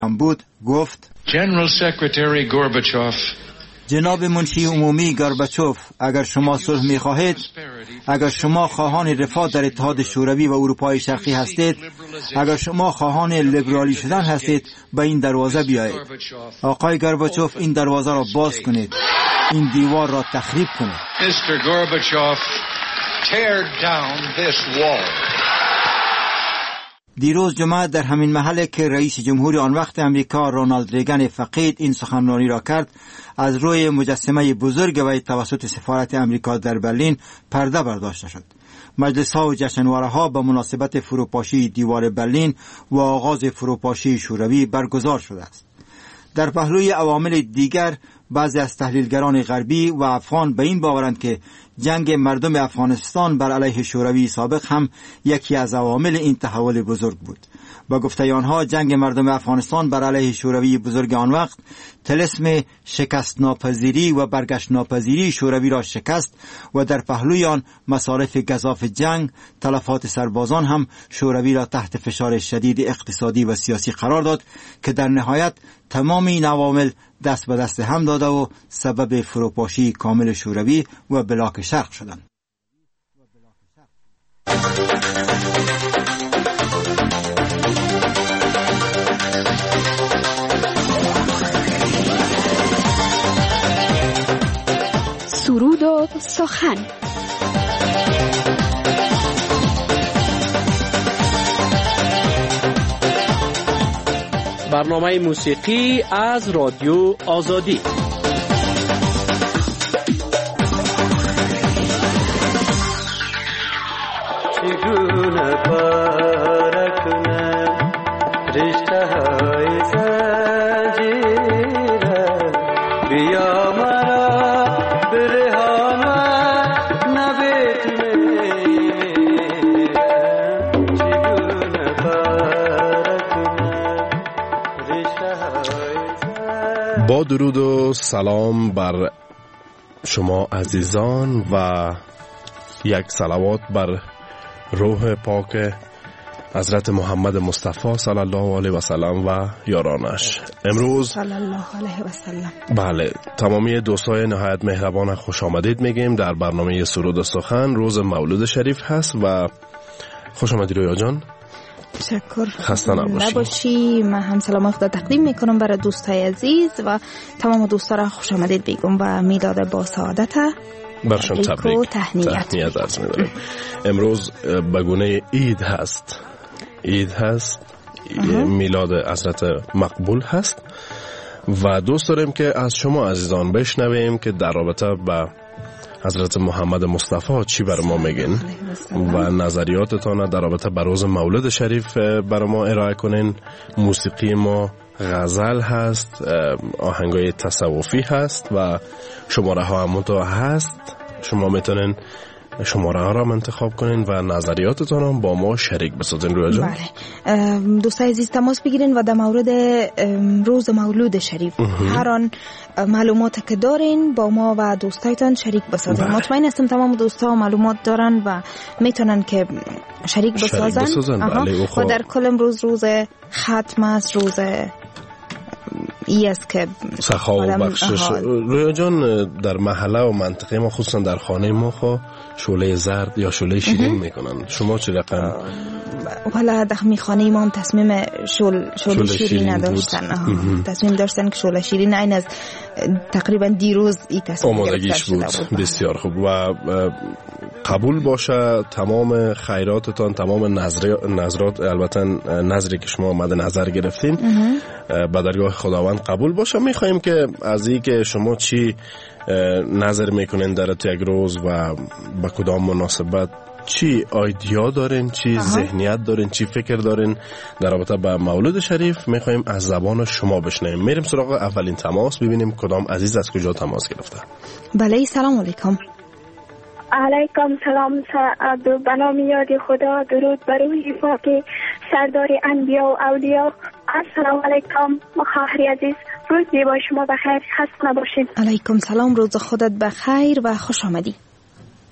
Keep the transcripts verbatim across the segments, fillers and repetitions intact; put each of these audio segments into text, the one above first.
بود گفت General Secretary Gorbachev جناب منشی عمومی گورباچوف، اگر شما صلح می‌خواهید، اگر شما خواهان رفاه در اتحاد شوروی و اروپای شرقی هستید، اگر شما خواهان لیبرالی شدن هستید، به این دروازه بیایید. آقای گورباچوف، این دروازه را باز کنید، این دیوار را تخریب کنید. Mister Gorbachev, tear down this wall. دیروز جمعه در همین محله که رئیس جمهور آن وقت امریکا رونالد ریگن فقید این سخنرانی را کرد، از روی مجسمه بزرگ وی توسط سفارت امریکا در برلین پرده برداشته شد. مجلس ها و جشنواره ها به مناسبت فروپاشی دیوار برلین و آغاز فروپاشی شوروی برگزار شده است. در پهلوی عوامل دیگر، بعضی از تحلیلگران غربی و افغان به این باورند که جنگ مردم افغانستان بر علیه شوروی سابق هم یکی از عوامل این تحول بزرگ بود. با گفته آنها، جنگ مردم افغانستان بر علیه شوروی بزرگ آن وقت طلسم شکست ناپذیری و برگشت ناپذیری شوروی را شکست و در پهلوی آن مصارف گزاف جنگ، تلفات سربازان هم شوروی را تحت فشار شدید اقتصادی و سیاسی قرار داد که در نهایت تمام این عوامل دست به دست هم داده و سبب فروپاشی کامل شوروی و بلاک شرق شدند. سرود و سخن. برنامه موسیقی از رادیو آزادی. چگونه پاره کنم رشته های زنجیره، بیا مرا برهانه نبتونم. چگونه پاره کنم رشته های زنجیره. با درود و سلام بر شما عزیزان و یک صلوات بر روح پاک حضرت محمد مصطفی صلی الله علیه و سلم و یارانش. امروز صلی الله علیه و سلم. بله، تمامی دوستای نهایت مهربان خوش آمدید میگیم در برنامه سرود و سخن. روز مولود شریف هست و خوش آمدید رویا جان. تشکر. خسته نباشی. نباشی. من هم سلام خدا تقدیم میکنم برای دوستای عزیز و تمام دوستا را خوش آمدید بگم و میلاد با سعادت برشان تبریک تهنیت تهنیت عرض می‌دارم. امروز بگونه عید هست، عید هست، میلاد حضرت مقبول هست و دوست داریم که از شما عزیزان بشنویم که در رابطه با حضرت محمد مصطفی چی بر ما میگین و نظریاتتان در رابطه با روز مولد شریف بر ما ارائه کنین. موسیقی ما غزل هست، آهنگای تصوفی هست و شماره ها هم تو هست. شما میتونین شماره ها را انتخاب کنین و نظریاتتان هم با ما شریک بسازین. رویا جان، بله، دوستای عزیز تماس بگیرین و در مورد روز مولود شریف هر آن معلومات که دارین با ما و دوستایتان شریک بسازین. بله. مطمئن هستم تمام دوستا معلومات دارن و میتونن که شریک بسازن, شریک بسازن. بله. و در کل امروز روز ختم است، روز ای است که سخا و بخشش. رویا جان، در محله و منطقه ما خصوصا در خانه ما خو شعله زرد یا شعله شیرین میکنن. شما چه رقم؟ حالا در خانه ما هم تصمیم شعله شیرین, شیرین نداشتن. تصمیم داشتن که شعله شیرین این از تقریبا دیروز این تصمیم آمادگیش بود. بود. بسیار خوب و قبول باشه تمام خیراتتان، تمام نظرات، البته نظری که شما مد نظر گرفتین به درگاه خداوند قبول باشه. میخوایم که از این که شما چی نظر میکنین در یک روز و با کدام مناسبت چی ایدیا دارین، چی آها. ذهنیت دارین، چی فکر دارین در رابطه با مولد شریف، میخوایم از زبان شما بشنویم. میریم سراغ اولین تماس، ببینیم کدام عزیز از کجا تماس گرفته. بله، سلام علیکم. علیکم سلام. به نام یاد خدا، درود بر روح پاک سردار انبیا و اولیا. السلام علیکم خواهر عزیز، روز زیبا شما بخیر، خسته نباشید. علیکم سلام، روز خودت بخیر و خوش آمدی.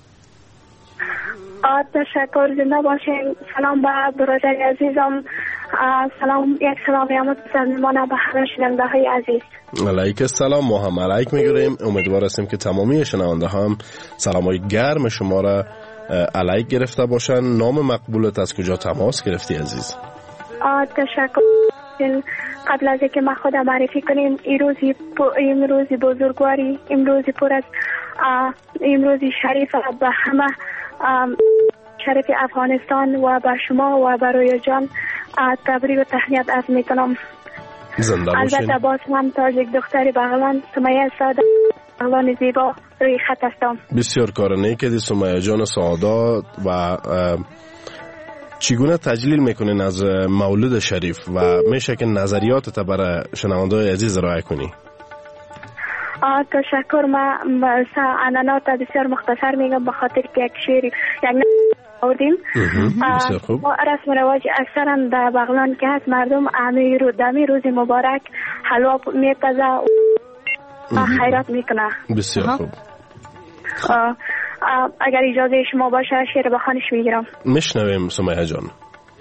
تشکر، زنده باشین. سلام به برادر عزیزم سلام، یک سلامی هم متسلمانه به همه شنونده های عزیز. علیک السلام، ما هم علیک میگوییم. امیدوار هستیم که تمامی شنونده هم سلام های گرم شما را علیک گرفته باشن. نام مقبولت از کجا تماس گرفتی عزیز؟ تشکر. قبل از اینکه ما خود معرفی کنیم، امروزی امروزی بزرگواری، امروزی پر از امروزی شریف به همه شریف افغانستان و به شما و برای جان تبریک و تهنیت عرض میکنم. زنده باشین. البته باز هم تاجیک دختری بغلان سمیه ساده بغلان زیبا روی خط هستم. بسیار کار نیک دی سمیه جان ساده. و چگونه تجلیل میکنین از مولود شریف و میشه که نظریاتت برای شنونده‌های عزیز ارائه کنی؟ تشکر. ما عنعنات بسیار مختصر میگم به خاطر که یک شعر یک آوردیم. بسیار خوب. رسم و رواج اکثرا در بغلان که هست مردم امیر و دمی روز مبارک حلوا میپزه و خیرات میکنه. بسیار خوب. اگر اجازه شما باشه شعر بخوانش میگیرم. میشنویم سمیه جان.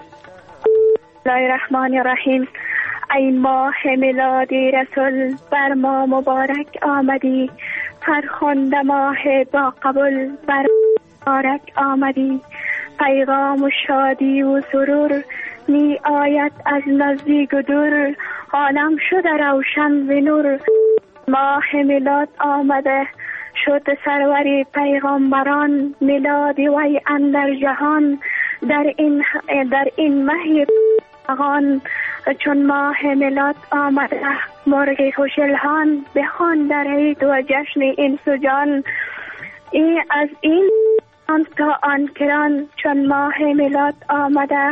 بسم الله الرحمن الرحیم. ای ماه میلادی رسول بر ما مبارک آمدی، فرخنده ماه با قبول بر مبارک آمدی، پیغام و شادی و سرور می آید از نزدیک و دور، عالم شده روشن به نور. ماه میلاد آمده شد سروری پیغامبران، میلاد وی اندر جهان در این در این ماه پیغان. چون ماه میلاد آمده مرغ خوشلهان، بخوان در عید و جشن این سجان. این از این تا آن کران چون ماه میلاد آمده،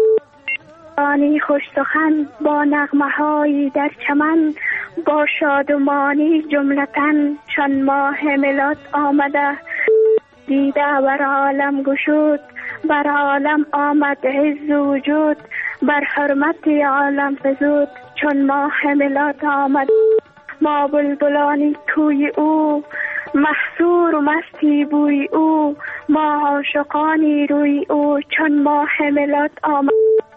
آنی خوش سخن با نغمه های در چمن، با شادمانی جملتن چون ماه میلاد آمده. دیده بر عالم گشود، بر عالم آمد عز وجود، بر حرمت عالم فزود چون ماه میلاد آمد. ما بلبلانی توی او، محصور و مستی بوی او، ما عاشقانی روی او چون ماه میلاد آمد.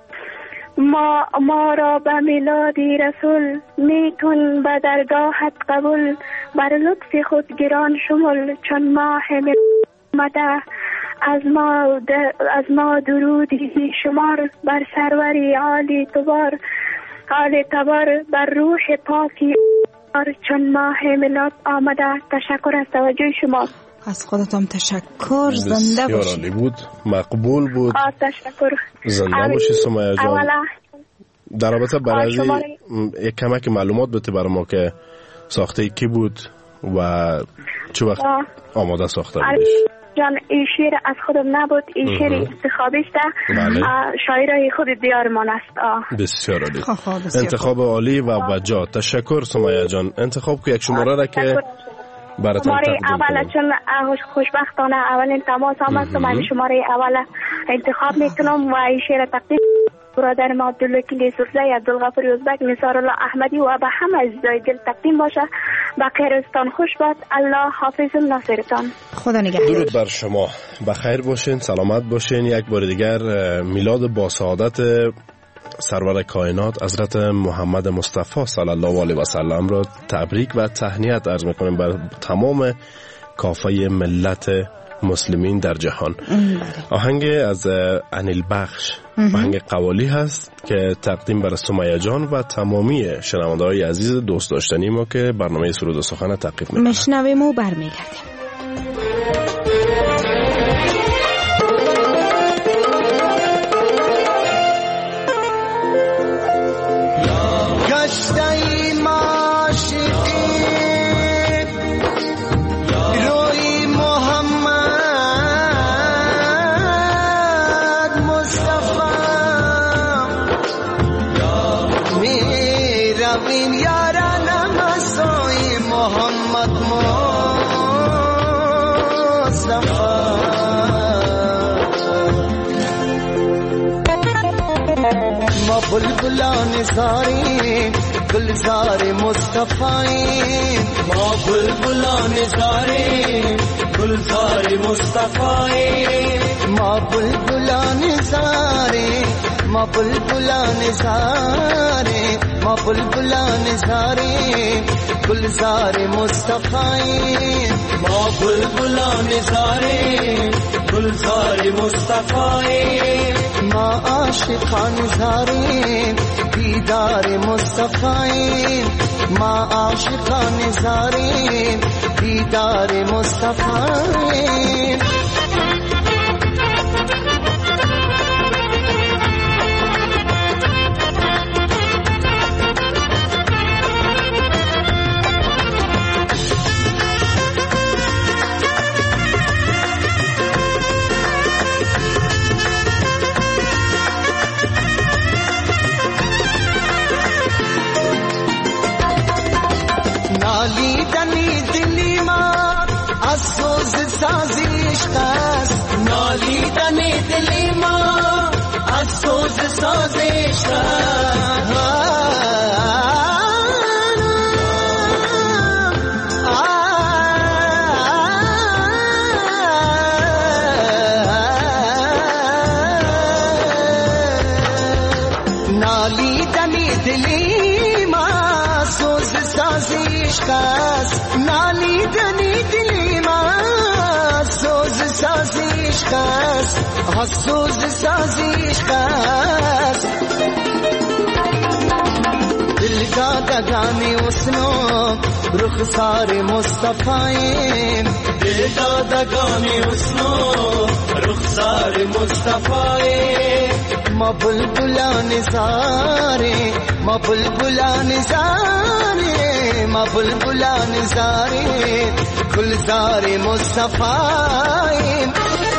ما ما را به میلادی رسول، میکن به درگاهت قبول، بر لطف خود گران شمول چون ماه میلاد آمده. از ما از ما درودی شمار، بر سروری عالی تبار، عالی تبار بر روح پاکی چون ماه میلاد آمده. تشکر از توجه شما. از خودتم تشکر. زنده باشی. بسیار عالی بود، مقبول بود. تشکر. زنده باشی سمیه جان. اولا در رابطه برای یک کمک معلومات بده برای ما که ساخته کی بود و چه وقت آماده ساخته بودش؟ جان این شعر از خودم نبود، این شعر انتخابی است. شاعرای خود دیارمان است. بسیار عالی. انتخاب عالی و بجا. تشکر سمیه جان. انتخاب که یک شماره را که براتون تقدیم کنم. اول چون خوشبختانه اولین تماس آمد تو من شماره اول انتخاب میکنم و این شعر تقدیم برادر ما عبدالوکیل یوسفزی، عبدالغفور یوزبک، نثار الله احمدی و به همه عزیزای دل تقدیم باشه. بخیرستان خوش باد. الله حافظ ناصرتان. خدا نگهدار. درود بر شما. بخیر باشین، سلامت باشین. یک بار دیگر میلاد با سعادت سرور کائنات حضرت محمد مصطفی صلی الله علیه و سلم را تبریک و تهنیت عرض میکنیم بر تمام کافه ملت مسلمین در جهان. آهنگ از انیل بخش، آهنگ قوالی هست که تقدیم برای سمیه جان و تمامی شنونده های عزیز دوست داشتنی ما که برنامه سرود و سخن تعقیب میکنن. مشنویم و برمیگردیم. बुलबुलाने सारे गुलजार मुस्तफाए, माँ बुलबुलाने सारे गुलजार मुस्तफाए, माँ बुलबुलाने सारे ما بلبلان زاره ما بلبلان زاره گلزار مصطفی ما بلبلان زاره گلزار مصطفی ما عاشقان زاره دیدار مصطفی ما عاشقان زاره دیدار مصطفی نالی دنی دلی ما از سوز سازیش قصد نالی دنی دلی ما از سوز سازیش قصد نالی دنی دلی ما سوز سازیش قصد نالی دنی دلی ما سوز سازیش قصد ها سوز سازیش قصد دل دادگانی اسنو رخسار مصطفی دل دادگانی اسنو رخسار مصطفی ما بلبلان زاره ما بلبلان زاره ما بلبلان زاره گلزار مصطفی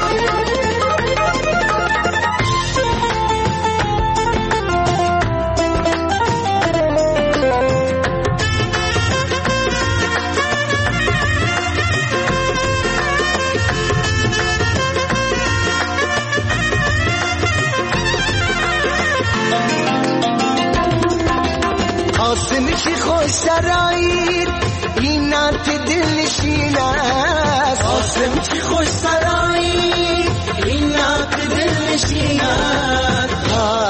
قاسمشی خوش سرایید اینات دل نشین است قاسمشی خوش سرایید اینات دل نشین است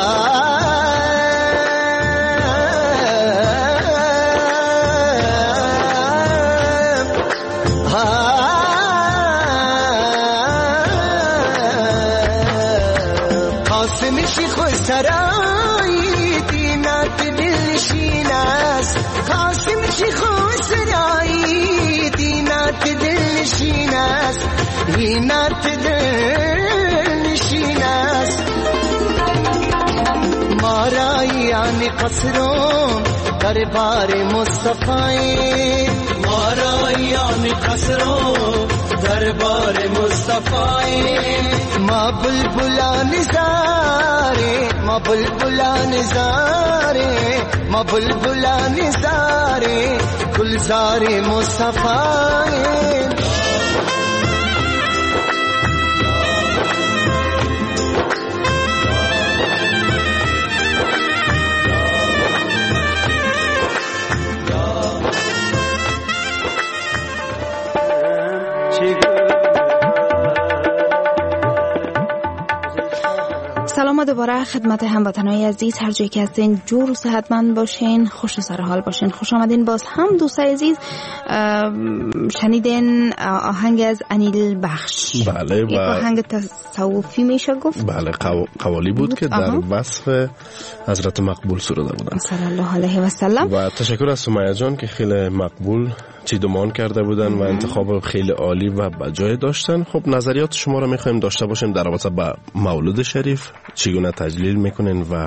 قاسمشی خوش سرایید اینات دل نشین است قاسمشی خوش سرایی دینات دل نشین است دینات دل نشین است مارایان قصرون دربار مصطفی مارایان قصرون دربار مصطفی ما بلبلان زاره ما بلبلان زاره ما بلبلان زاره گلزار مصطفی سلام دوباره خدمت هموطنای عزیز، هر جایی که هستین جور و صحتمند باشین، خوش و سر حال باشین. خوش آمدین. باز هم دوستای عزیز شنیدین آهنگ از انیل بخش. بله، یک آهنگ تصوفی میشه گفت. بله، قوالی بود, بود که در آها. وصف حضرت مقبول سروده بودن صلی الله علیه و سلم. و تشکر از سمیه جان که خیلی مقبول چیدمان کرده بودن و انتخاب خیلی عالی و بجای داشتن. خب نظریات شما رو میخوایم داشته باشیم در رابطه با مولود شریف، چگونه تجلیل میکنین و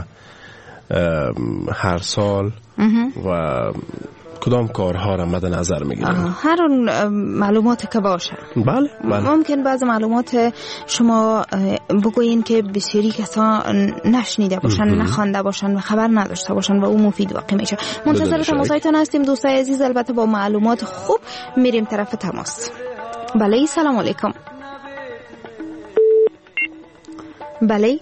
هر سال و کدام کارها را مد نظر میگیرن. هر اون معلومات که باشه. بله بله. ممکن بعض معلومات شما بگوین که بسیاری کسا نشنیده باشن، نخوانده باشن و خبر نداشته باشن و اون مفید واقع میشه. منتظر تماسایتان هستیم دوستای عزیز. البته با معلومات خوب میریم طرف تماس. بله، سلام علیکم. بله،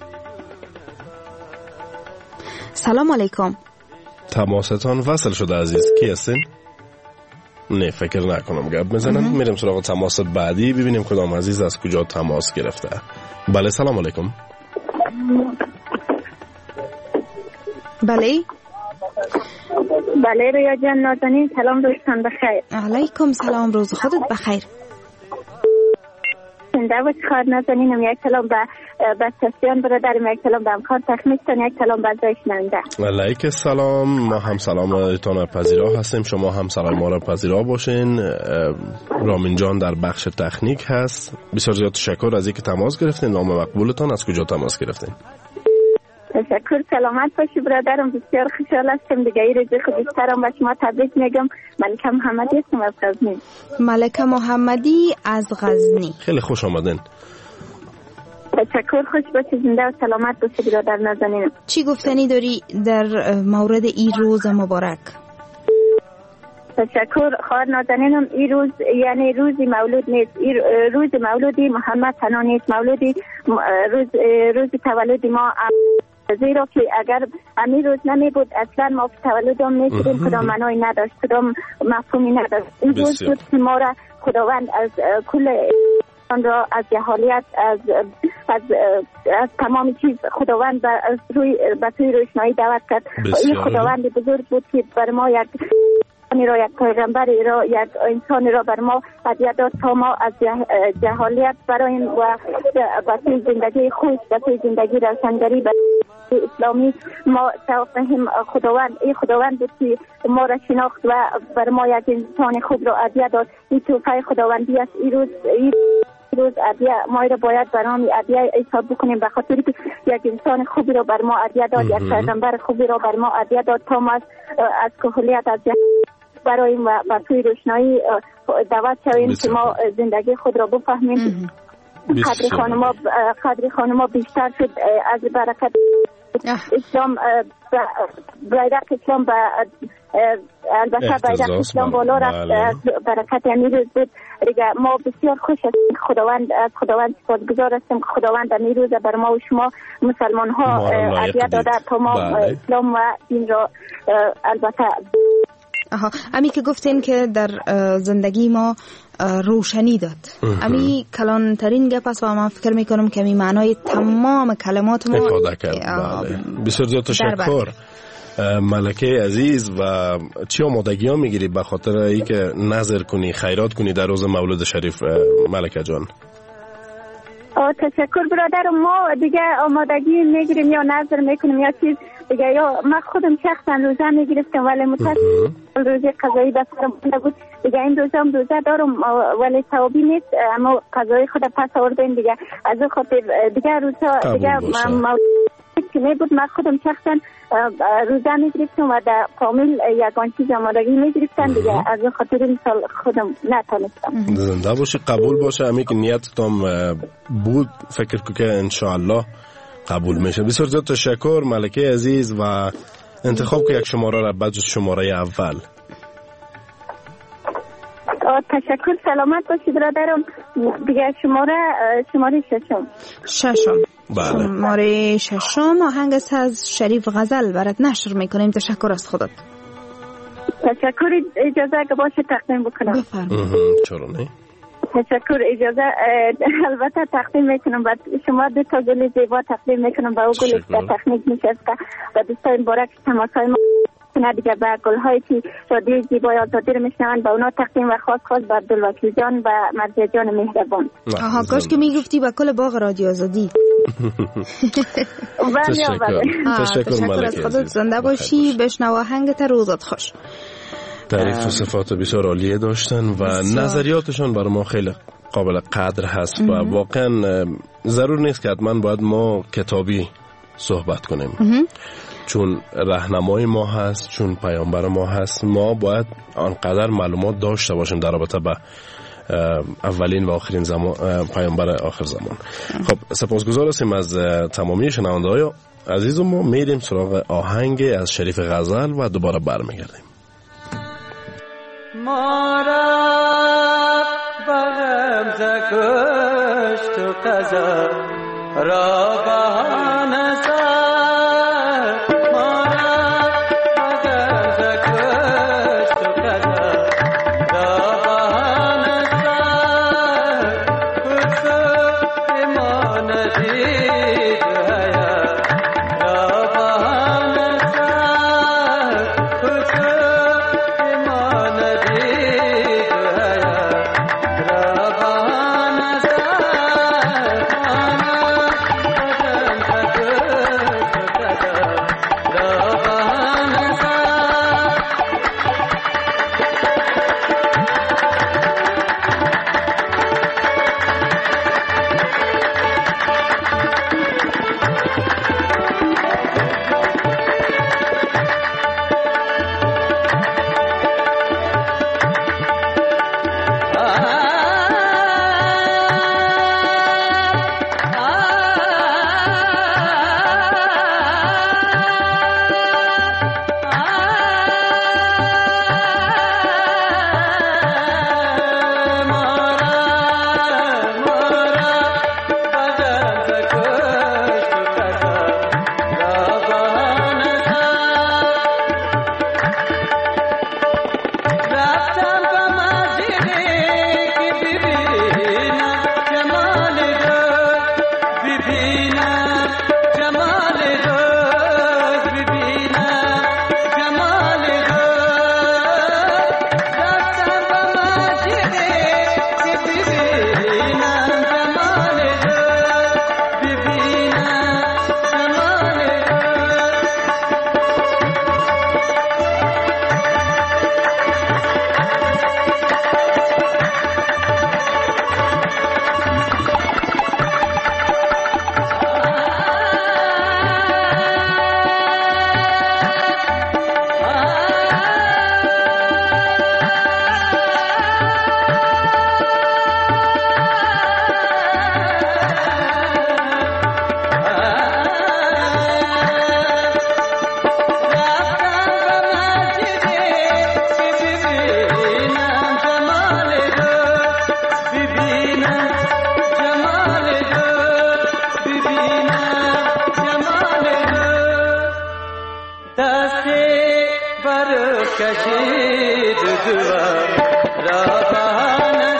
سلام علیکم. تماستان وصل شده عزیز. کی هستین؟ نه فکر نکنم گپ بزنم. میریم سراغ تماس بعدی ببینیم کدام عزیز از کجا تماس گرفته. بله، سلام علیکم. بله بله رویا جان نازنین، سلام دوستان بخیر. علیکم سلام، روز خودت بخیر. زنده باش خواهد نازنینم. یک سلام به بچه‌سیان برادرم، یک سلام به امکان تخمیستان، یک سلام به زای شنونده. علیک سلام، ما هم سلامتان پذیرا هستیم، شما هم سلام ما را پذیرا باشین. رامین جان در بخش تکنیک هست. بسیار زیاد تشکر از اینکه تماس گرفتین. نام مقبولتان، از کجا تماس گرفتین؟ تشکر، سلامت باشی برادرم. بسیار خوشحال هستم دیگه. این روز خود بیشترم به شما تبریک میگم. ملکه محمدی هستم از غزنی. ملکه محمدی از غزنی، خیلی خوش آمدین. تشکر، خوش باشی، زنده و سلامت باشی برادر نازنینم. چی گفتنی داری در مورد این روز مبارک؟ تشکر خواهر نازنینم. این روز یعنی روز مولود نیست، این روز مولودی محمد تنها نیست، مولودی روز روز تولد ما، زیرا که اگر امیر روز نمی بود اصلا ما تولدم نیستیم، کدام معنی نداشت، کدام مفهومی نداشت. این روز بود که ما را خداوند از کل را از جهالیت، از از از تمام چیز خداوند به روی به سوی روشنایی دعوت کرد. این خداوند بزرگ بود که بر ما یک را یک پیغمبری را یک انسانی را بر ما هدیه داد تا ما از جهالیت برایم و به سوی زندگی خوش، به سوی زندگی روشنگری، به اسلامی ما توفیم. خداوند این خداوند بود که ما را شناخت و بر ما یک انسان خوب را هدیه داد. این توفیق خداوندی است. این روز این روز هدیه ما را باید برام هدیه حساب بکنیم، به خاطر که یک انسان خوبی را بر ما هدیه داد، یک پیغمبر خوبی را بر ما هدیه داد تا ما از کهولیت، از برایم و به سوی روشنایی دعوت شویم که ما زندگی خود را بفهمیم. قدر خانما قدر خانما بیشتر شد از برکت اسلام. بیرق اسلام به البته بیرق اسلام بالا رفت از برکت امیر بود دیگه. ما بسیار خوش هستیم، خداوند از خداوند سپاسگزار هستیم که خداوند امیر بر ما و شما مسلمان ها هدیه داده تا ما اسلام و دین را البته. آها، امی که گفتین که در زندگی ما روشنی داد، امی کلان ترین گپ است و من فکر میکنم که می معنای تمام کلمات ما افاده کرد. بله. بسیار زیاد تشکر ملکه عزیز. و چی آمادگی ها میگیری به خاطر ای که نظر کنی، خیرات کنی در روز مولود شریف ملکه جان؟ تشکر برادرم. ما دیگه آمادگی میگیریم یا نظر میکنیم یا چیز دیگه، یا من خودم شخصا روزه میگرفتم ولی متاسفانه روزه قضایی به سرم نبود دیگه. این روزه هم روزه دارم ولی ثوابی نیست، اما قضایی خود پس آوردیم دیگه. از اون خاطر دیگه روزه دیگه که میبود من خودم شخصا روزه میگرفتم و در کامل یکان چیز آمادگی میگرفتم دیگه. از اون خاطر این سال خودم نتانستم. زنده باشی، قبول باشه. امی که نیتتان بود فکر کنم که انشاءالله قبول میشه. بسیار زیاد تشکر ملکه عزیز و انتخاب که یک شماره را بعد از شماره اول. تشکر، سلامت باشی برادرم. دیگه شماره شماره ششم. ششم. بله. شماره ششم آهنگ از شریف غزل برات نشر میکنیم. تشکر از خودت. تشکر، اجازه که باشه تقدیم بکنم. بفرمایید. چرا نه؟ تشکر، اجازه البته تقدیم میکنم بعد شما دو تا گل زیبا تقدیم میکنم با او گل در تکنیک نشسته و دوستان بارک تماسای ما کنه دیگه به گل‌هایی که رادیو زیبای آزادی رو میشنوند با اونا تقدیم و خاص خاص به عبدالوکیل جان و مرزی جان مهربان. آها، کاش که میگفتی با کل باغ رادیو آزادی. تشکر. تشکر از خودت. زنده باشی. بشنو آهنگت. روزت خوش. تعریف و صفات بسیار عالیه داشتن و بسیار. نظریاتشان برای ما خیلی قابل قدر هست و واقعا ضرور نیست که حتما باید ما کتابی صحبت کنیم اه. چون راهنمای ما هست، چون پیامبر ما هست. ما باید آنقدر معلومات داشته باشیم در رابطه با اولین و آخرین زمان پیامبر آخر زمان. خب سپاسگزار هستیم از تمامی شنونده‌های عزیز. ما میریم سراغ آهنگ از شریف غزل و دوباره برمیگردیم. ما را بغم زکشت و قضا را بهانه سر، ما را بغم زکشت و قضا را بهانه سر، کچو ما ندید حیا را بهانه سر. برکشید دوام را بهانه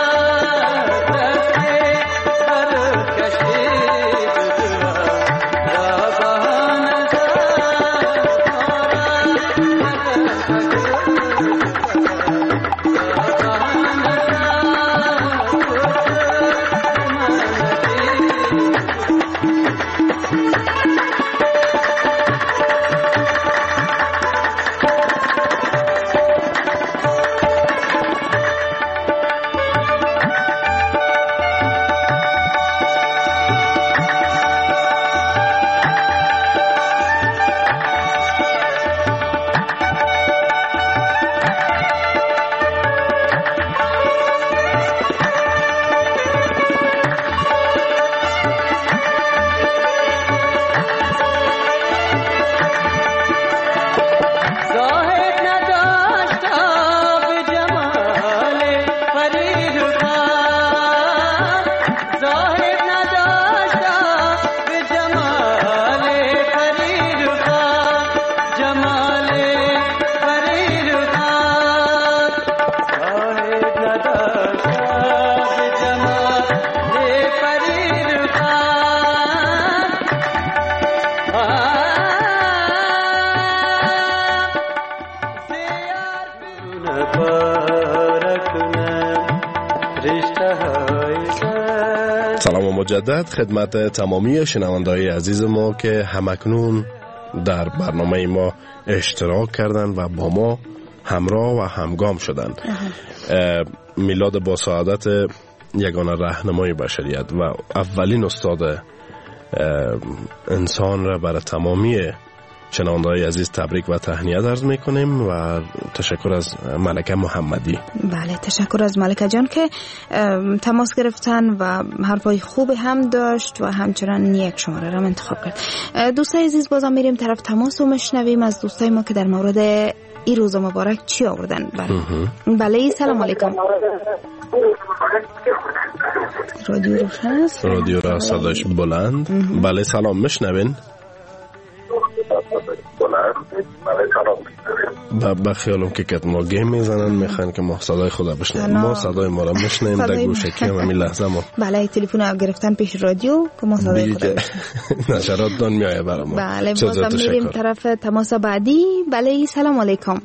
مجدد خدمت تمامی شنونده‌های عزیز ما که همکنون در برنامه ما اشتراک کردن و با ما همراه و همگام شدن. میلاد با سعادت یگانه راهنمای بشریت و اولین استاد انسان را برای تمامی شنونده‌های عزیز تبریک و تهنیت عرض میکنیم و تشکر از ملکه محمدی. بله تشکر از ملکه جان که تماس گرفتن و حرفای خوب هم داشت و همچنان یک شماره را انتخاب کرد. دوستای عزیز بازم میریم طرف تماس و مشنویم از دوستای ما که در مورد این روز مبارک چی آوردن. بله بله سلام علیکم. رادیو روشن است؟ رادیو را صداش بلند. بله سلام مشنوین؟ با بخیالم که کت ما گیم میزنن میخوان که ما صدای خدا بشنیم. ما صدای ما را میشنیم در گوشکی هم همین لحظه ما بله تلفن ها گرفتن پیش رادیو که ما صدای خدا بشنیم. نشرات دان میایه برای ما. بله بازم میریم طرف تماس بعدی. بله سلام علیکم.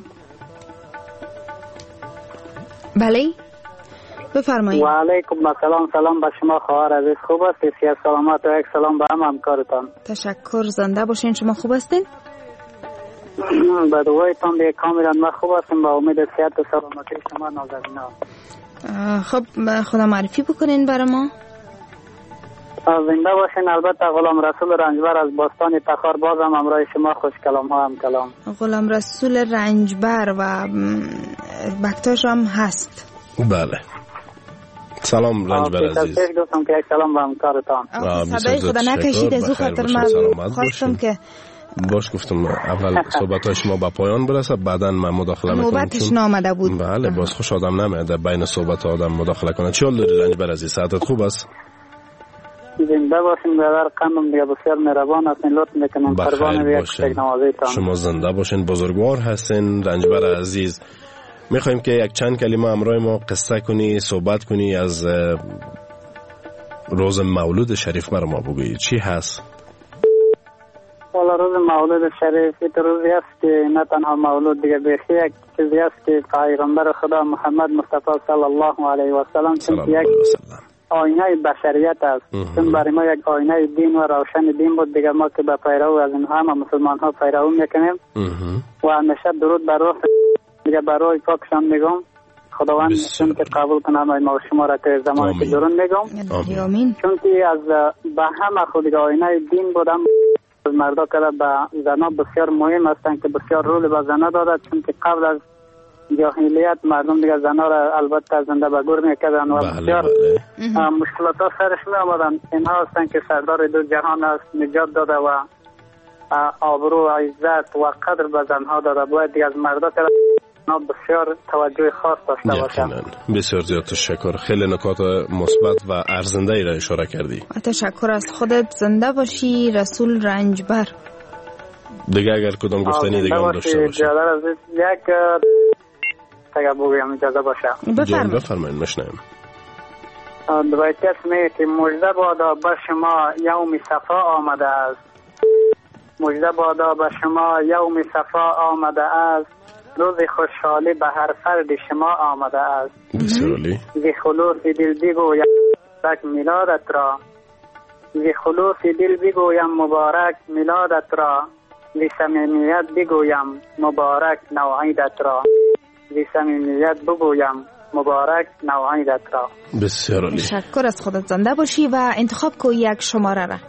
بله بفرمایید. و علیکم السلام. سلام به شما خواهر عزیز. خوب هستید؟ صحت سلامت و یک سلام به هم همکارتان. تشکر زنده باشین. شما خوب هستین؟ به دعایتان دیگه کاملا ما خوب هستیم. با امید صحت و سلامتی شما نازنینان. خب خدا معرفی بکنین برای ما. زنده باشین. البته غلام رسول رنجبر از باستان تخار بازم همراه شما خوش کلام ها هم کلام. غلام رسول رنجبر و بکتاش هم هست. بله سلام رنجبر عزیز. تشکر دوستم که یک سلام به همکارتان. صدای خدا نکشید از او خاطر من خواستم که باش گفتم اول صحبت های شما با پایان برسه بعدا من مداخله میکنم. نوبتش نامده بود. بله باز خوش آدم نمیده بین صحبت آدم مداخله کنه. چی حال داری رنجبر عزیز؟ صحتت خوب است؟ زنده باشین. برادر قندم دیگه بسیار مهربان هستین. لطف میکنم قربان یک تکنوازیتان. شما زنده باشین. بزرگوار هستین رنجبر عزیز. میخوایم که یک چند کلمه همراه ما قصه کنی صحبت کنی از روز مولود شریف برای ما بگویی چی هست؟ والا روز مولود شریف این روزی است که نه تنها مولود دیگه بیخی یک چیزی است که پیغمبر خدا محمد مصطفی صلی الله علیه و سلم چون یک آینه بشریت است. چون برای ما یک آینه دین و روشن دین بود دیگه ما که به پیرو از این همه مسلمان ها پیرو میکنیم و همیشه درود بر روح دیگه برای پاکشان میگم خداوند چون که قبول کنه ما شما را که زمانی که درون میگم چون که از به همه خود دیگه آینه دین بودم مردا که به زنا بسیار مهم هستند که بسیار رول به زنا داده چون که قبل از جاهلیت مردم دیگه زنا را البته زنده به گور میکردن و بسیار مشکلات ها سرش می آمدن. اینها هستند که سردار دو جهان است نجات داده و آبرو و عزت و قدر به زنها داده. باید دیگه از مردا که بسیار توجه خاص داشته باشند. بسیار زیاد تشکر. خیلی نکات مثبت و ارزنده ای را اشاره کردی. تشکر از خودت. زنده باشی رسول رنجبر. دیگه اگر کدام گفتنی دیگه هم داشته باشه. برادر عزیز یک تگه بگویم اجازه باشه. جان بفرمایید مشنویم. دوباره اسمی که مجده بادا به شما یوم صفا آمده است. مجده بادا به شما یوم صفا آمده است. روز خوشحالی به هر فرد شما آمده است. بسیار عالی. زی خلوص دل بگویم مبارک میلادت را. زی خلوص دل بگویم مبارک میلادت را. زی صمیمیت بگویم مبارک نوعیدت را. زی صمیمیت بگویم مبارک نوعیدت را. بسیار عالی. تشکر از خودت. زنده باشی و انتخاب کو یک شماره را.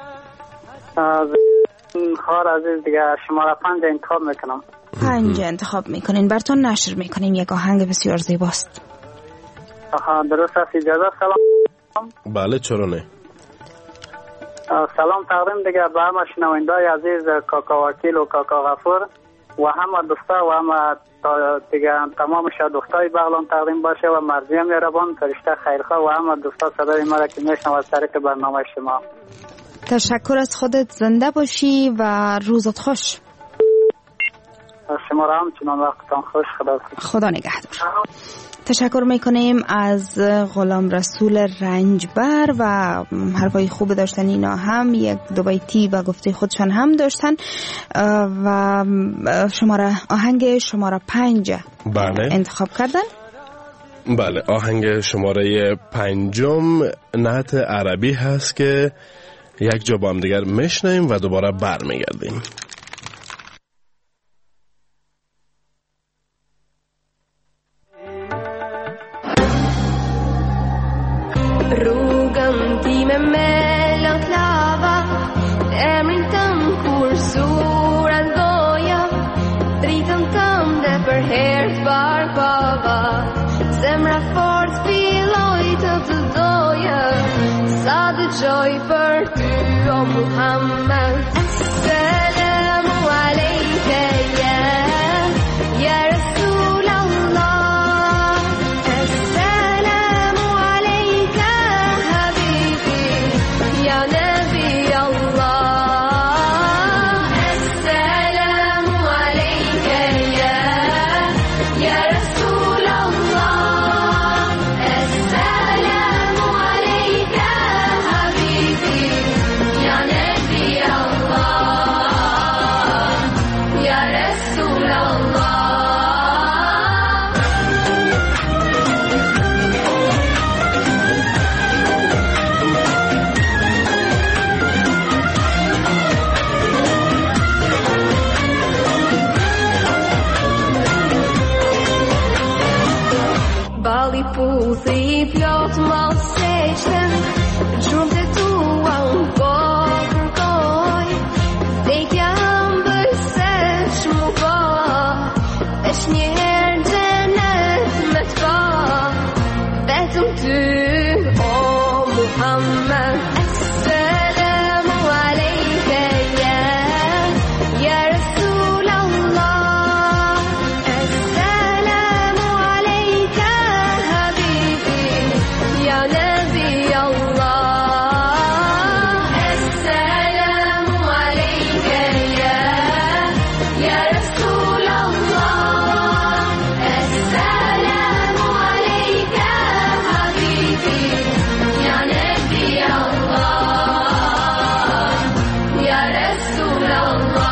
خواهر عزیز دیگه شماره پنج انتخاب میکنم. پنج انتخاب میکنین. براتون نشر میکنیم. یک آهنگ بسیار زیباست. آها درست است. اجازه سلام. بله چرا نه. سلام تقدیم دیگه به همه شنونده‌های عزیز کاکا وکیل و کاکا غفور و همه دوستا و همه دیگه تمام شادوختای بغلان تقدیم باشه و مرزی مهربان فرشته خیرخواه و همه دوستا صدای ما را که میشنوند از طریق برنامه شما. تشکر از خودت. زنده باشی و روزت خوش. شما را همچنان وقتتان خوش. خدا خدا نگهدار. تشکر میکنیم از غلام رسول رنجبر و حرفای خوب داشتن. اینا هم یک دو بیتی و گفته خودشان هم داشتن و شماره آهنگ شماره پنج بله انتخاب کردن. بله آهنگ شماره پنجم نعت عربی هست که یک جا با هم دیگر میشنیم و دوباره برمیگردیم. Joy for you, Muhammad. Assalamu alayka ya ya Rasul Allah. Assalamu alayka habibi ya Nabi Allah. Assalamu alayka ya ya Rasul Allah. Assalamu alayka Ya Nabi Allah, Ya Rasul Allah. Bali puthi plot mal seçten, gjumte tua un po kërkoj, dhe t'jam bësesh mu po, esh njëherë gjenet me t'pa, vetëm ty, o Muhammed. Assalamu alayka ya ya Rasul Allah. Assalamu alayka habibi ya Nabi Allah. Assalamu alayka ya ya Rasul Allah. Assalamu alayka habibi ya Nabi Allah, ya Rasul Allah.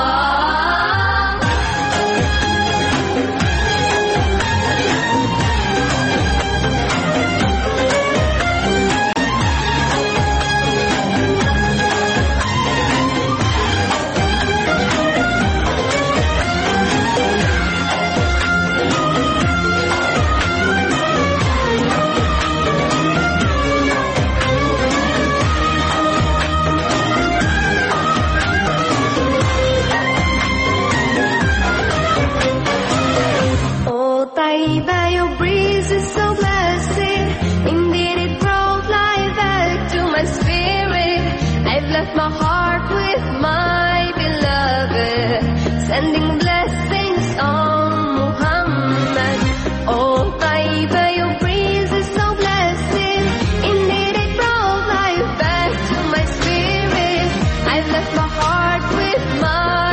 Oh, Taiba, your breeze is so blessed. Indeed, it brought life back to my spirit. I've left my heart with my beloved, sending blessings on Muhammad. Oh, Taiba, your breeze is so blessed. Indeed, it brought life back to my spirit. I've left my heart with my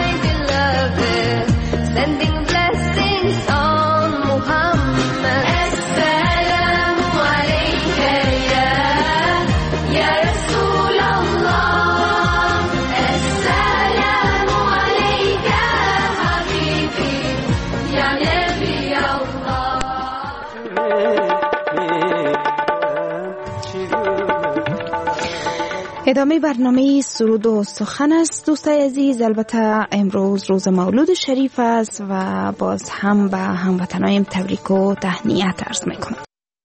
blessings on Muhammad. Assalamu alayka ya ya Rasul Allah. Assalamu alayka habibi ya Nabi Allah. ادامه برنامه سرود و سخن است دوستای عزیز. البته امروز روز مولود شریف است و باز هم به هموطنایم تبریک و تهنیت عرض میکنم.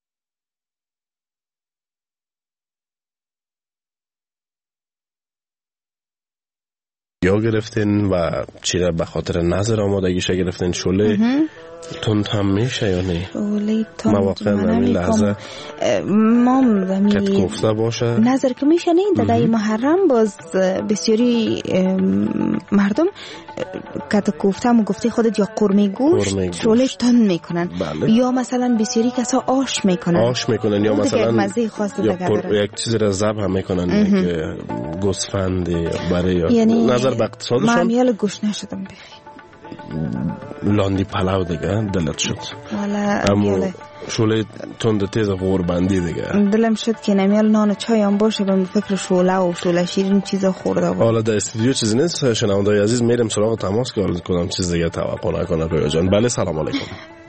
یا گرفتین و چی را به خاطر نظر آمادگیش گرفتین؟ شله تند هم میشه یا نه؟ شله تند مواقع نمی لحظه مام و می کت کوفته باشه نظر که میشه نه در دای محرم باز بسیاری مردم کت کوفته هم گفته خودت یا قرمه گوشت شله تند میکنن. بله. یا مثلا بسیاری کسا آش میکنن آش میکنن یا مثلا مزه خاص یا یک چیزی را ذبح هم میکنن یک گوسفند برای یعنی نظر به اقتصادشون. من میال گوش نشدم بخی لاندی پلاو دیگه دلت شد اما شوله تند تیز غوربندی دیگه دلم شد که نمیال نان و چای هم باشه به فکر شوله و شوله شیرین چیزا خورده بود. حالا در استودیو چیزی نیست شنوندای عزیز میرم سراغ تماس که کدام چیز دیگه توقع نکنه رویا جان. بله سلام علیکم.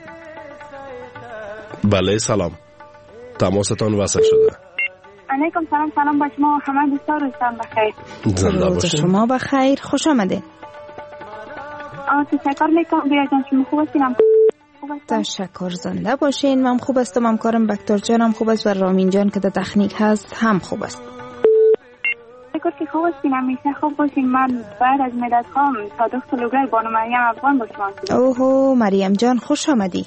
بله سلام تماستان وصل شده. علیکم سلام. سلام با شما همه دوستان روزتان بخیر. زنده باشین. شما بخیر خوش آمده. آه تشکر میکنم بیا جان شما خوب هستین؟ تشکر زنده باشین. من خوب هستم همکارم بکتر جانم خوب است و رامین جان که در تکنیک هست هم خوب است. تشکر که خوب هستین همیشه خوب باشین. من بعد از مدت ها صادق سلوگر بانو مریم افغان با شما هستم. اوه مریم جان خوش آمدی.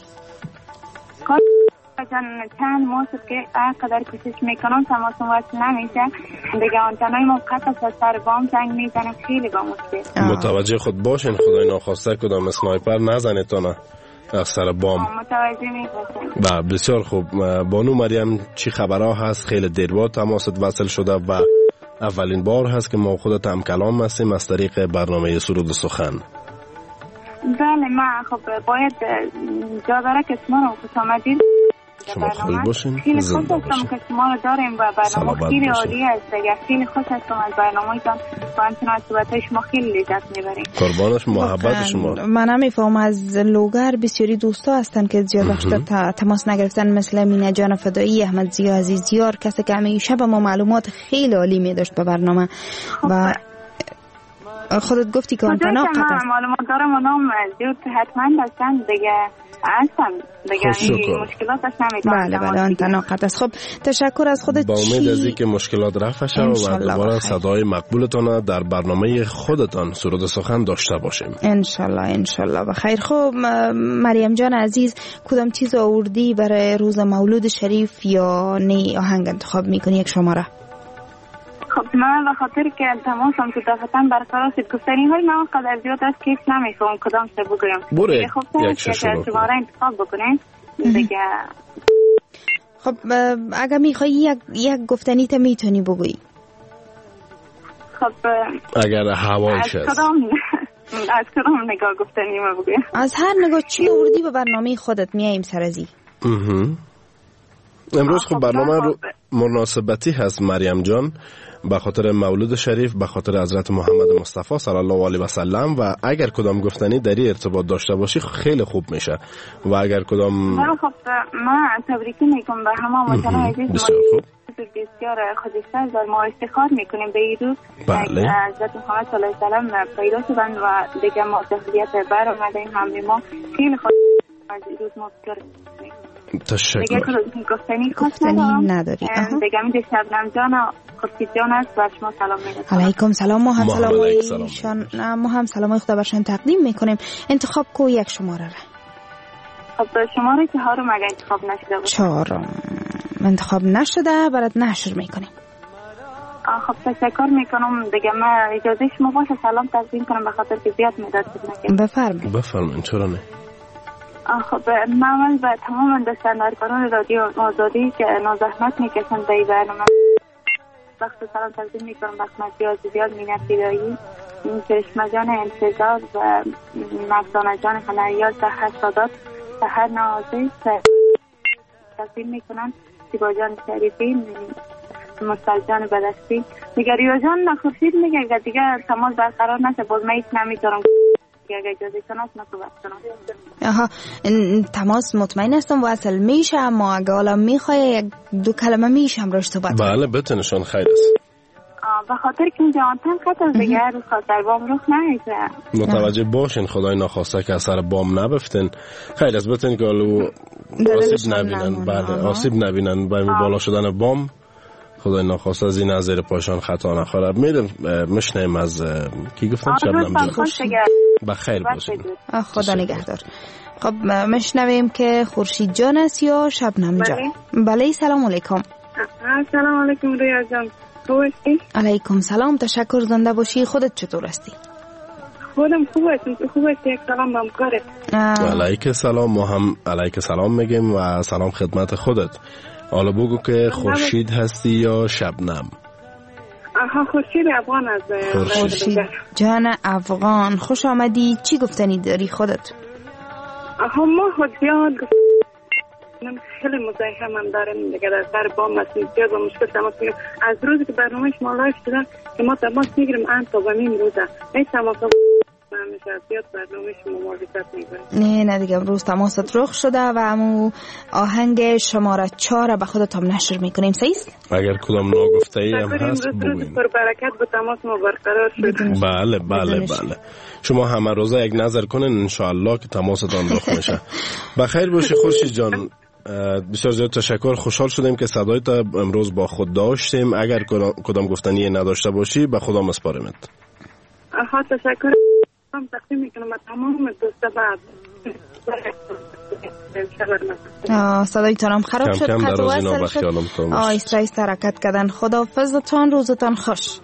جان چند ماه شد که قدر کوشش میکنم تماسم وصل نمیشه دیگه. آنتنای ما قطع از سر بام زنگ میزنم خیلی با مشکل. متوجه خود باشین خدای ناخواسته کدام اسنایپر نزنید تا نه از سر بام. متوجه میشم. با بسیار خوب. بانو مریم چی خبرها هست؟ خیلی دیر بعد تماست وصل شده و اولین بار هست که ما خودت هم کلام هستیم از طریق برنامه سرود سخن. بله ما خب باید جا داره که شما رو خوش آمدید. شما خوب باشین. خیلی خوش هستم که شما رو داریم و برنامه خیلی عالی است دیگه. خیلی خوش هستم از برنامه جان و همچنان از صحبت‌های شما خیلی لذت میبریم. قربانش محبت شما. من نمیفهم از لوگر بسیاری دوستا هستن که زیاد وقت تماس نگرفتن مثل مینه جان فدایی، احمد زیا عزیزیار، کسی که همیشه به ما معلومات خیلی عالی میداشت به برنامه و خودت گفتی که آنتنا قطع است. معلومات دارم اونم زیاد حتما داشتن دیگه هستم دیگه این مشکلات داشت نمیدونم. بله بله آنتنا قطع است. خب تشکر از خودت. با امید از اینکه مشکلات رفع شه و دوباره صدای مقبولتان در برنامه خودتان سرود سخن داشته باشیم ان شاء الله ان شاء الله. بخیر. خب مریم جان عزیز کدام چیز آوردی برای روز مولود شریف یا نه آهنگ انتخاب میکنی یک شماره؟ خب من به خاطر که تماسم تو دفتن برقرار شد گفتنی های من قدر زیاد است که نمیفهم کدام سه بگویم. بوره خب یک شماره انتخاب بکنین دیگه. خب اگر میخوایی یک یک گفتنی تا میتونی بگویی. خب اگر هوایش است از کدام از کدام نگاه گفتنی ما بگویم؟ از هر نگاه چی آوردی به برنامه خودت میاییم سرازی. امروز خب برنامه رو مناسبتی هست مریم جان به خاطر مولود شریف به خاطر حضرت محمد مصطفی صلی الله علیه و سلم و اگر کدام گفتنی در این ارتباط داشته باشی خیلی خوب میشه و اگر کدام خب من تبریکی میگم به همه وطن عزیز. بسیار خوب. بسیار خودشتر در ما افتخار میکنیم به این روز. بله. حضرت محمد صلی الله علیه و سلم پیدا شدن و دیگه ما جهلیت بر اومدیم همه ما خیلی خود از این روز ما بسیار تشکر. دیگه گفتنی گفتنی نداری. دیگه می شبنم جان خورشید جان است و شما سلام می‌رسونم. علیکم سلام. ما هم سلامایشان ما هم سلامای خدا برشان تقدیم میکنیم. انتخاب کو یک شماره را. خب شماره چهارم اگه انتخاب نشده باشه. چهارم انتخاب نشده برات نشر میکنیم. خب تشکر میکنم دیگه. من اجازه شما باشه سلام تقدیم کنم به خاطر که زیاد مدت نکنم. بفرمایید. بفرمایید. چرا نه؟ خب من به تمام دستاندارکاران رادیو آزادی که نازحمت میکشن به این برنامه وقت سلام تقدیم میکنم. وقت مزیاد زیاد مینت بیدایی کرشمه جان انتظار و مردانه جان هنریال سحر سادات سحر نوازی تصویر میکنن زیبا جان شریفی مستر جان بدستی دیگه ریو جان خورشید میگه اگر دیگه تماس برقرار نشه باز من هیچ نمیتونم اگر اجازه کنم صحبت کنم. آها تماس مطمئن هستم واصل میشه اما اگه حالا میخوای یک دو کلمه میشه هم روش صحبت کنم. بله بتونشون خیر است. به خاطر که اینجا آنتن خط دیگه رو خاطر بام رخ نمیشه. متوجه باشین خدای ناخواسته که اثر بام نبفتن. خیر از بتون که الو آسیب نبینن. بله آسیب نبینن با بالا شدن بام خدای ناخواسته از این از زیر پاشان خطا نخوره. میرم مشنیم از کی گفتم شبنم جان بخیر باشید. خدا نگهدار. خب مشنویم که خورشید جان است یا شبنم جان. بله سلام علیکم. سلام علیکم ریا جان. خوب هستی؟ علیکم سلام تشکر زنده باشی. خودت چطور هستی؟ خودم خوب هستم. تو خوب هستی؟ یک سلام به همکارت. علیک سلام. ما هم علیک سلام میگیم و سلام خدمت خودت. حالا بگو که خورشید هستی یا شبنم؟ آها خورشید افغان از خورشید جان افغان خوش آمدی. چی گفتنی داری خودت؟ آها ما خود زیاد من خیلی مزاحم من دارم دیگه در سر بام مسئول زیاد و مشکل تماس میگیرم. از روزی که برنامهش ما لایف شده که ما تماس میگیریم ان تا به این روزه این تماس همیشه زیاد برنامهش ممارست میکنیم. نه نه دیگه امروز تماست رخ شده و امو آهنگ شماره چهار به خودت هم نشر میکنیم. صحیح؟ اگر کدام ناگفته ای هم هست بگوین. پر برکت با تماس ما برقرار شد. بله بله بله. شما همه روزه یک نظر کنین انشاءالله که تماستان رخ میشه. بخیر باشی خورشید جان. بسیار زیاد تشکر. خوشحال شدیم که صدای تا امروز با خود داشتیم. اگر کدام گفتنی نداشته باشی به خدا مسپارمت. آها تشکر. هم تقدیم میکنم به تمام دوستا بعد صدایتان هم خراب شد. کم کم در از اینا بخیالم تو باش. آیسته آیسته حرکت کردن. خداحافظتان. روزتان خوش.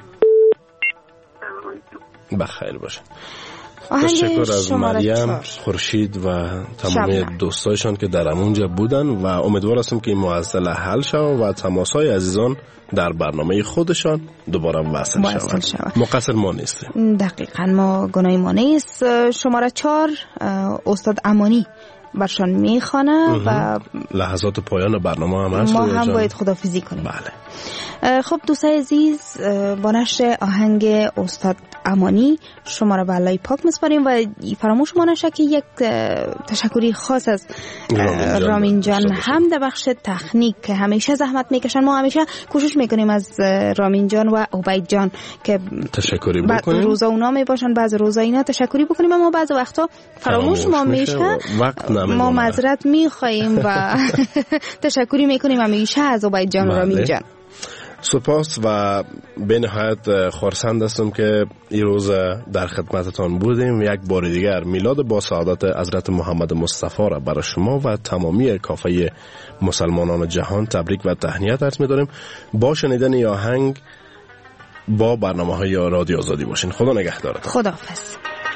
بخیر باشه. تشکر از مریم خورشید و تمامی دوستایشان که در امونجا بودن و امیدوار هستم که این معضله حل شود و تماسهای عزیزان در برنامه خودشان دوباره وصل شود. مقصر ما نیستیم. دقیقاً ما گناهی ما نیست. شماره چهار استاد امانی برشان میخوانه و لحظات پایان برنامه هم هست. ما هم باید خداحافظی کنیم. بله. خب دوستای عزیز با نشر آهنگ استاد امانی شما را به الله پاک میسپاریم و فراموش ما نشه که یک تشکری خاص از رامین جان هم در بخش تکنیک که همیشه زحمت میکشن. ما همیشه کوشش میکنیم از رامین جان و عبید جان که تشکری بکنیم. بعض روزا اونا میباشن بعض روزا اینا تشکری بکنیم اما بعض وقتا فراموش ما میشه. ما معذرت میخوایم و تشکری میکنیم همیشه از عبید جان و رامین جان. سپاس و به نهایت خرسند هستم که این روز در خدمتتان بودیم. یک بار دیگر میلاد با سعادت حضرت محمد مصطفی را برای شما و تمامی کافه مسلمانان جهان تبریک و تهنیت عرض می‌داریم. با شنیدن این آهنگ با برنامه‌های رادیو آزادی باشین. خدا نگهدارتون. خداحافظ.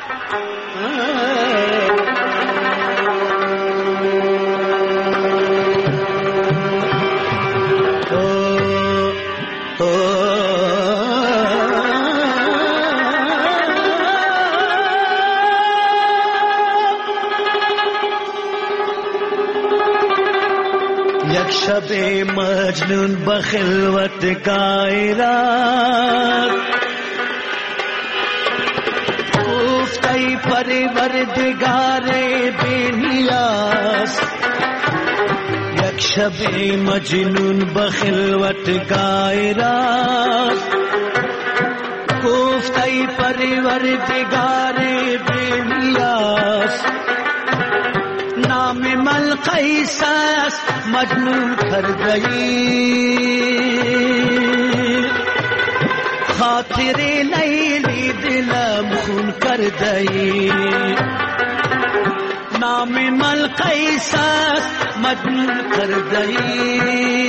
شب مجنون بخلوت گایرات گفتی پروردگار بینیاز. یک شب مجنون بخلوت گایرات گفتی پروردگار بینیاز. نام ملقیس است مجنون کر گئی خاطر لیلی دلم خون کر گئی. نام ملقیس است مجنون کر گئی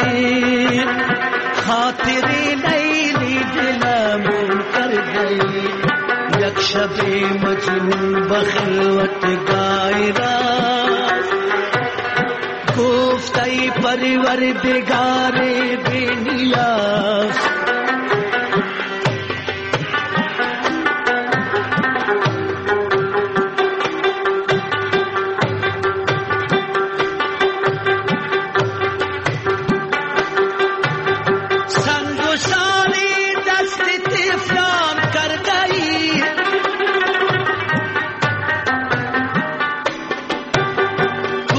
خاطر لیلی دلم خون کر گئی. یک شب مجنون بخلوت گایرات گفتی پروردگار بینیاز.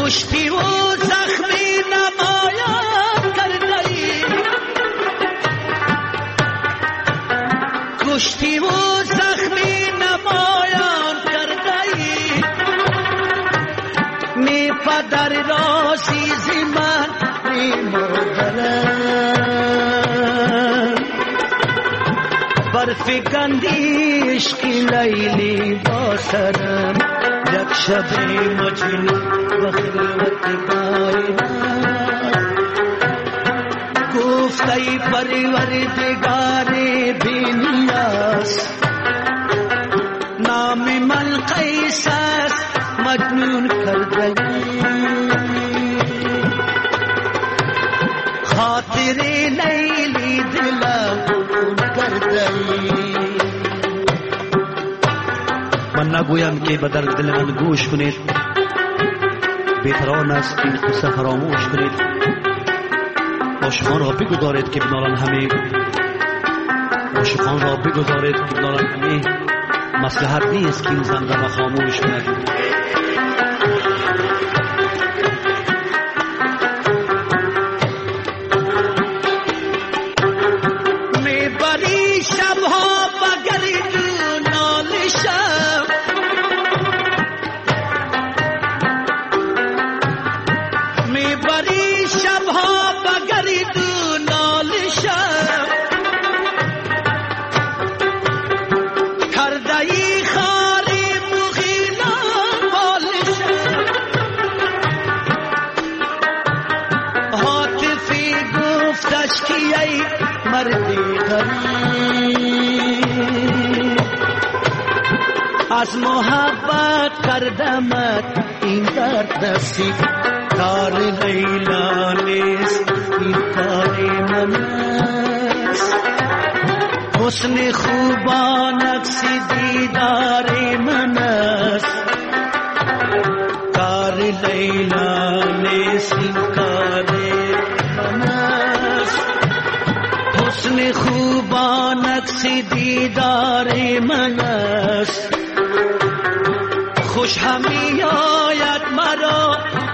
کشتی و زخمی نمایان کرده ای کشتی و زخمی نمایان کرده ای می پدر رازیزی من می مادرم برفکندی عشقی لیلی با سرم یک شب مجنون و خلوت کائنات گفت ای پروردگار بی‌نیاز نام من قیس است مجنون کردگی خاطر لیلی دلم خون کردگی من نگویم که به درد دل من گوش کنید بهتران است این قصه فراموش کنید عاشقان را بگذارید که بنالن همه عاشقان را بگذارید که بنالن همه مصلحت نیست که این زنده را خاموش کند میبری شبها بگرید نالشم میبری شبها بگرید نالشم کرده ای خاری مغیلان بالشم حاطفی گفتش که ای مردی غریب از محبت کردمت این درد نصیب کار لیلا نیست این کار من است حسن خوبا نقص دیدار من است کار لیلا نیست این کار من است حسن خوبا نقص دیدار من است خوش همی آید مرا